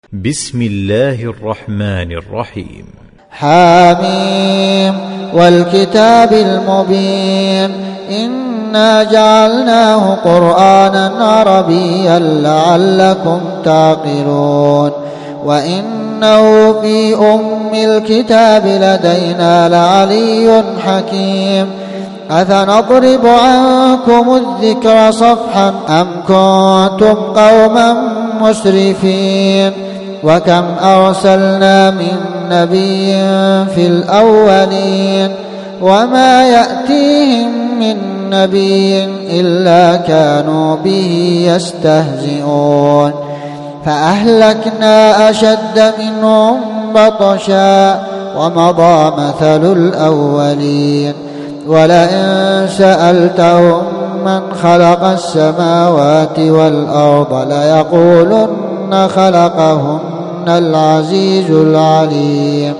بسم الله الرحمن الرحيم. حاميم والكتاب المبين إنا جعلناه قرآنا عربيا لعلكم تعقلون وإنه في أم الكتاب لدينا لعلي حكيم أفنضرب عنكم الذكر صفحا أم كنتم قوما مسرفين وكم أرسلنا من نبي في الأولين وما يأتيهم من نبي إلا كانوا به يستهزئون فأهلكنا أشد منهم بطشا ومضى مثل الأولين ولئن سألتهم من خلق السماوات والأرض ليقولن خلقهن العزيز العليم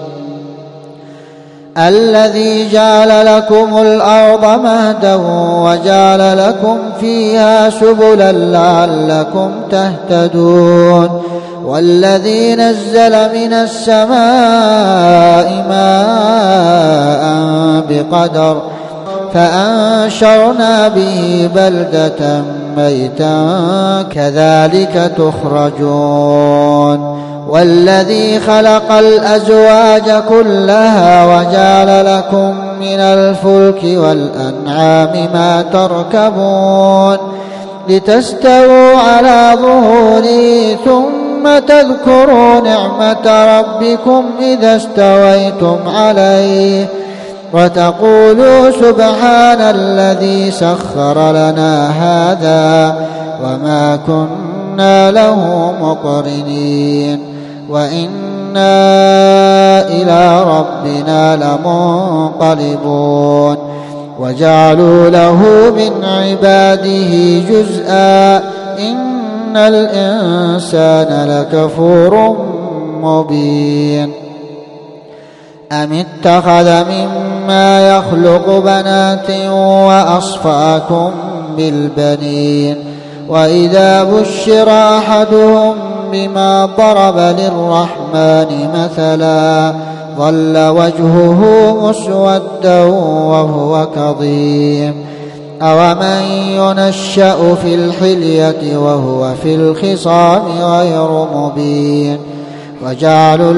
الذي جعل لكم الأرض مهدا وجعل لكم فيها سبلا لعلكم تهتدون والذي نزل من السماء ماء بقدر فأنشرنا به بلدة ميتا كذلك تخرجون والذي خلق الأزواج كلها وجعل لكم من الفلك والأنعام ما تركبون لتستووا على ظهوره ثم تذكروا نعمة ربكم إذا استويتم عليه وتقولوا سبحان الذي سخر لنا هذا وما كنا له مقرنين وإنا إلى ربنا لمنقلبون وجعلوا له من عباده جزءا إن الإنسان لكفور مبين أم اتخذ مما يخلق بنات وأصفاكم بالبنين وإذا بشر أحدهم بما ضرب للرحمن مثلا ظل وجهه مسودا وهو كظيم أومن ينشأ في الحلية وهو في الخصام غير مبين وجعلوا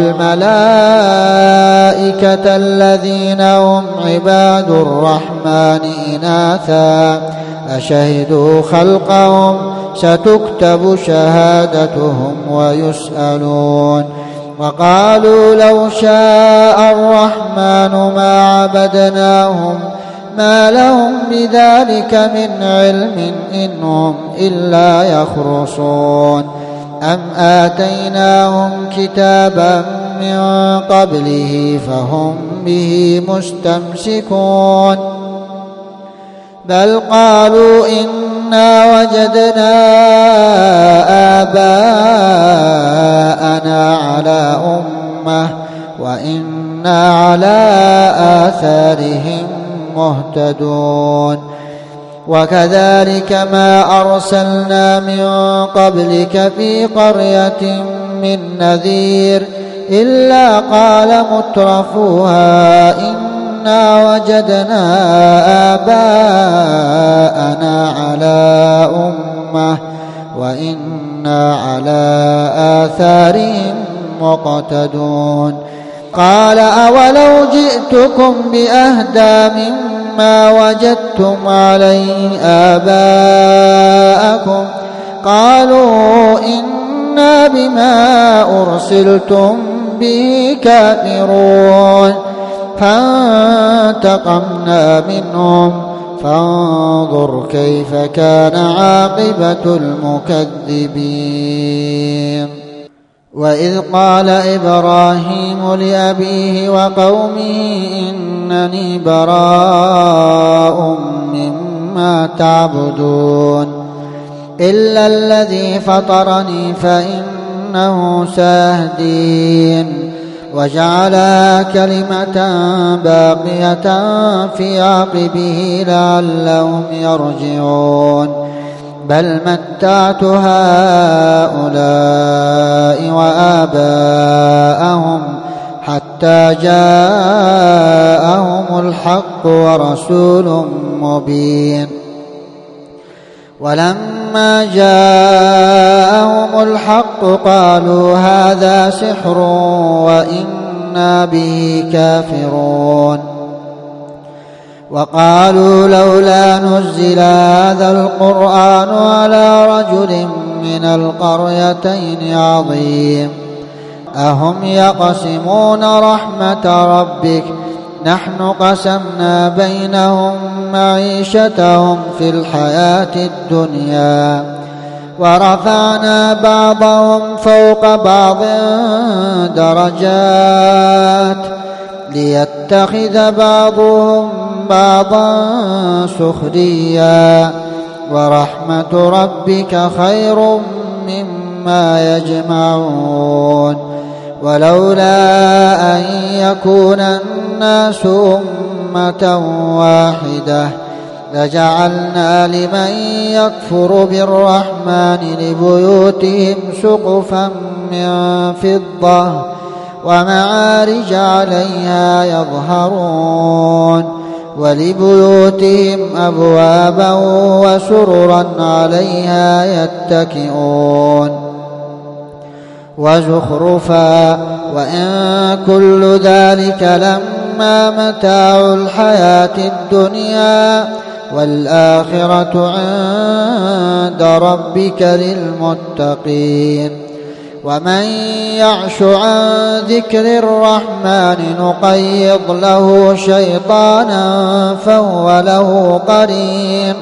الملائكة الذين هم عباد الرحمن إناثا أشهدوا خلقهم ستكتب شهادتهم ويسألون وقالوا لو شاء الرحمن ما عبدناهم ما لهم بذلك من علم إن هم إلا يخرصون أم آتيناهم كتابا من قبله فهم به مستمسكون بل قالوا إنا وجدنا آباءنا على أمة وإنا على آثارهم مهتدون وكذلك ما أرسلنا من قبلك في قرية من نذير إلا قال مترفوها إنا وجدنا آباءنا على أمة وإنا على آثارهم مقتدون قال أولو جئتكم بأهدى مما وجدتم عليه آباءكم قالوا إنا بما أرسلتم به كافرون فانتقمنا منهم فانظر كيف كان عاقبة المكذبين وإذ قال إبراهيم لأبيه وقومه إنني براء مما تعبدون إلا الذي فطرني فإنه سيهدين وجعلها كلمة باقية في عقبه لعلهم يرجعون بل متعت هؤلاء وآباءهم حتى جاءهم الحق ورسول مبين. ولما جاءهم الحق قالوا هذا سحر وإنا به كافرون. وقالوا لولا نزل هذا القرآن على رجل من القريتين عظيم أهم يقسمون رحمة ربك نحن قسمنا بينهم معيشتهم في الحياة الدنيا ورفعنا بعضهم فوق بعض درجات ليتخذ بعضهم بعضا سخريا ورحمة ربك خير مما يجمعون. ولولا أن يكون الناس أمة واحدة لجعلنا لمن يكفر بالرحمن لبيوتهم سقفا من فضة ومعارج عليها يظهرون ولبيوتهم أبوابا وسررا عليها يتكئون وزخرفا وإن كل ذلك لما متاع الحياة الدنيا والآخرة عند ربك للمتقين. ومن يعش عن ذكر الرحمن نقيض له شيطانا فهو له قرين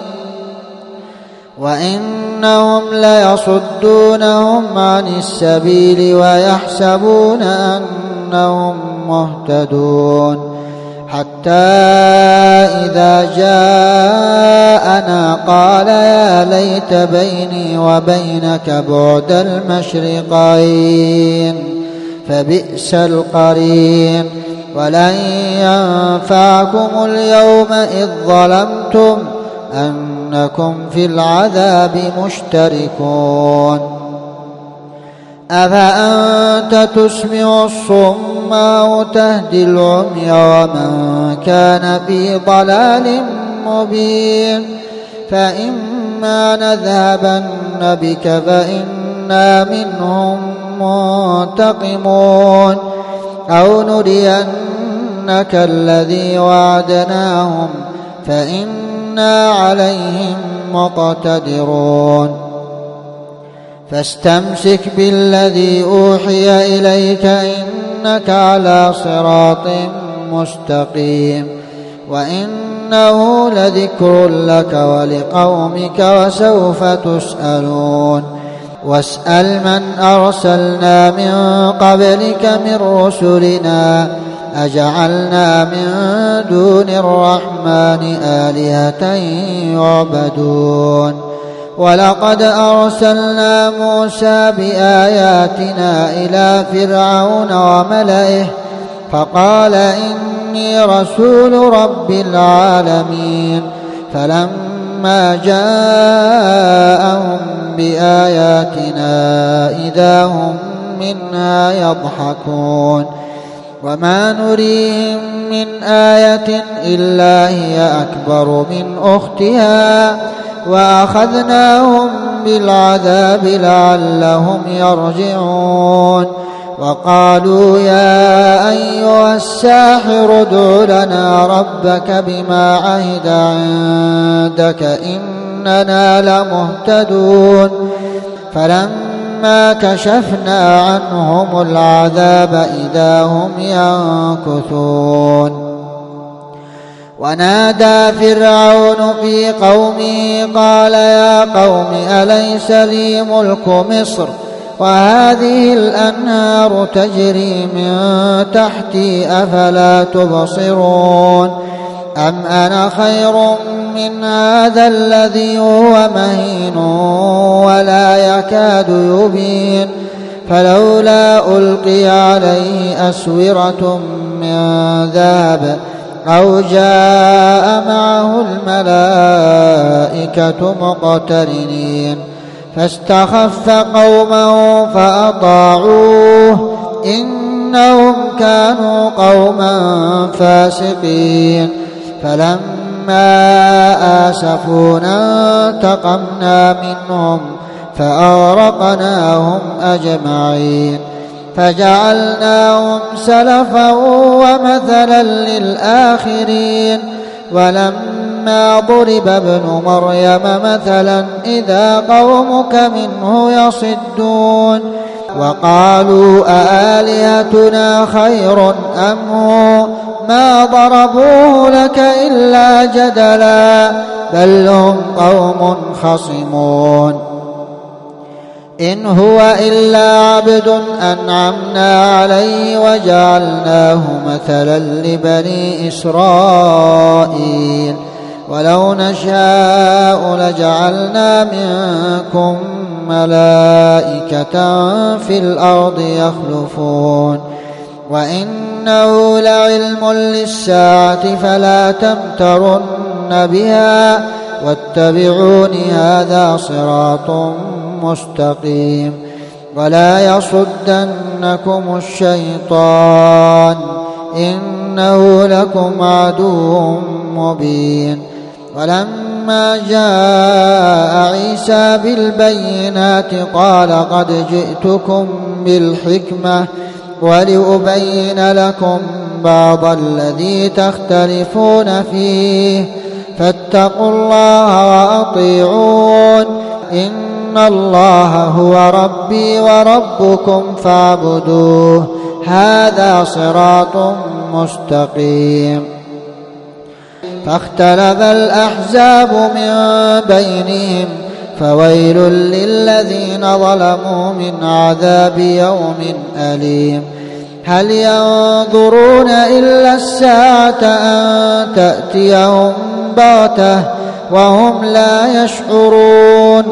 وإنهم ليصدونهم عن السبيل ويحسبون أنهم مهتدون حتى إذا جاءنا قال يا ليت بيني وبينك بعد المشرقين فبئس القرين. ولن ينفعكم اليوم إذ ظلمتم أنكم في العذاب مشتركون. أفأنت تسمع الصم أو تهدي العمي ومن كان في ضلال مبين. فإما نذهبن بك فإنا منهم منتقمون أو نرينك الذي وعدناهم فإنا عليهم مقتدرون. فاستمسك بالذي أوحي إليك إنك على صراط مستقيم وإنه لذكر لك ولقومك وسوف تسألون. واسأل من أرسلنا من قبلك من رسلنا أجعلنا من دون الرحمن آلهة يعبدون. ولقد أرسلنا موسى بآياتنا إلى فرعون وملئه فقال إني رسول رب العالمين. فلما جاءهم بآياتنا إذا هم منها يضحكون. وما نريهم من آية إلا هي أكبر من أختها وأخذناهم بالعذاب لعلهم يرجعون. وقالوا يا أيها الساحر ادع لنا ربك بما عهد عندك إننا لمهتدون. فلما كشفنا عنهم العذاب إذا هم ينكثون. ونادى فرعون في قومه قال يا قوم أليس لي ملك مصر وهذه الأنهار تجري من تحتي أفلا تبصرون. أم أنا خير من هذا الذي هو مهين ولا يكاد يبين. فلولا ألقي عليه أسورة من ذهب أو جاء معه الملائكة مقترنين فاستخف قومه فأطاعوه إنهم كانوا قوما فاسقين فلما آسفونا انتقمنا منهم فأغرقناهم أجمعين فجعلناهم سلفا ومثلا للآخرين ولما ضرب ابن مريم مثلا إذا قومك منه يصدون وقالوا أآلهتنا خير أم هو ما ضربوه لك إلا جدلا بل هم قوم خصمون إن هو إلا عبد أنعمنا عليه وجعلناه مثلا لبني إسرائيل ولو نشاء لجعلنا منكم ملائكة في الأرض يخلفون وإنه لعلم للساعة فلا تمترن بها واتبعون هذا صراط مستقيم ولا يصدنكم الشيطان إنه لكم عدو مبين ولما جاء عيسى بالبينات قال قد جئتكم بالحكمة ولأبين لكم بعض الذي تختلفون فيه فاتقوا الله وأطيعون إن الله هو ربي وربكم فاعبدوه هذا صراط مستقيم فاختلف الأحزاب من بينهم فويل للذين ظلموا من عذاب يوم أليم هل ينظرون إلا الساعة أن تأتيهم بغتة وهم لا يشعرون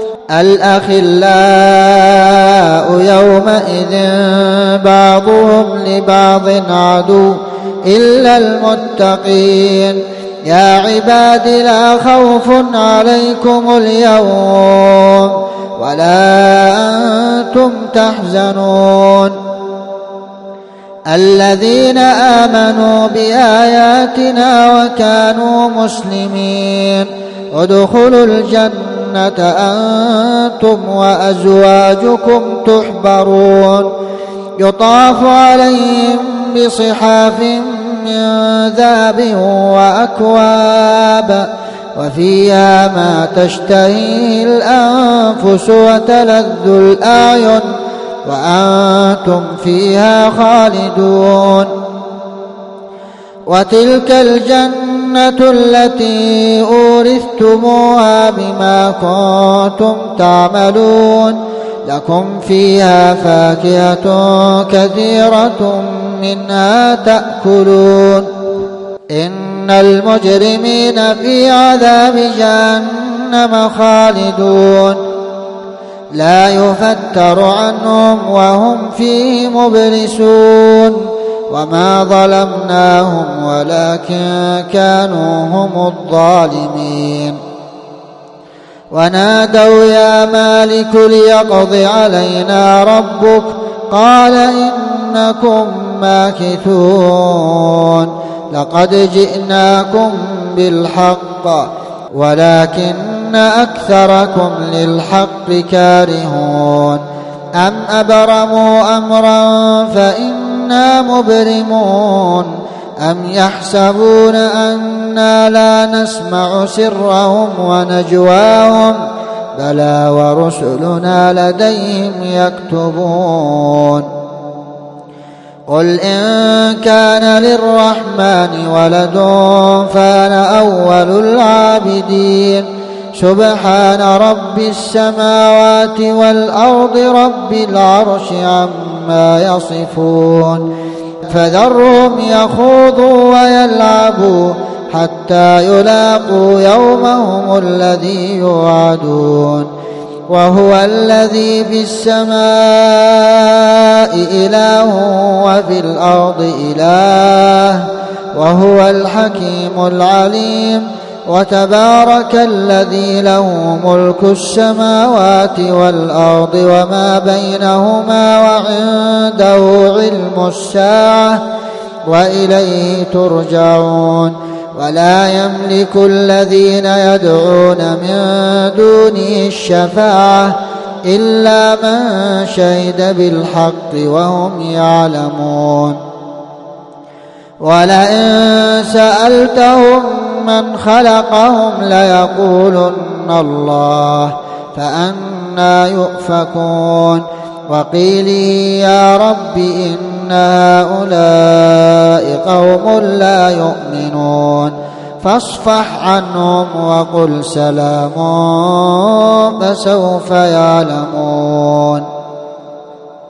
الأخلاء يومئذ بعضهم لبعض عدو إلا المتقين يا عباد لا خوف عليكم اليوم ولا أنتم تحزنون الذين آمنوا بآياتنا وكانوا مسلمين ادخلوا الجنة أنتم وأزواجكم تحبرون يطاف عليهم بصحاف من ذهب وأكواب وفيها ما تشتهيه الأنفس وتلذ الأعين وأنتم فيها خالدون وتلك الجنة التي أورثتموها بما كنتم تعملون لكم فيها فاكهة كثيرة منها تأكلون إن المجرمين في عذاب جهنم خالدون لا يفتر عنهم وهم فيه مبلسون وما ظلمناهم ولكن كانوا هم الظالمين ونادوا يا مالك ليقض علينا ربك قال إنكم ماكثون لقد جئناكم بالحق ولكن أكثركم للحق كارهون أم أبرموا أمرا فإنا مبرمون أم يحسبون أنا لا نسمع سرهم ونجواهم بلى ورسلنا لديهم يكتبون قل إن كان للرحمن ولد فأنا أول العابدين سبحان رب السماوات والأرض رب العرش عما يصفون فذرهم يخوضوا ويلعبوا حتى يلاقوا يومهم الذي يوعدون وهو الذي في السماء إله وفي الأرض إله وهو الحكيم العليم. وتبارك الذي له ملك السماوات والأرض وما بينهما وعنده علم الساعة وإليه ترجعون. ولا يملك الذين يدعون من دونه الشفاعة إلا من شهد بالحق وهم يعلمون. ولئن سألتهم من خلقهم ليقولن الله فأنى يؤفكون. وقيلي يا رب إن هؤلاء قوم لا يؤمنون فاصفح عنهم وقل سلام فسوف يعلمون.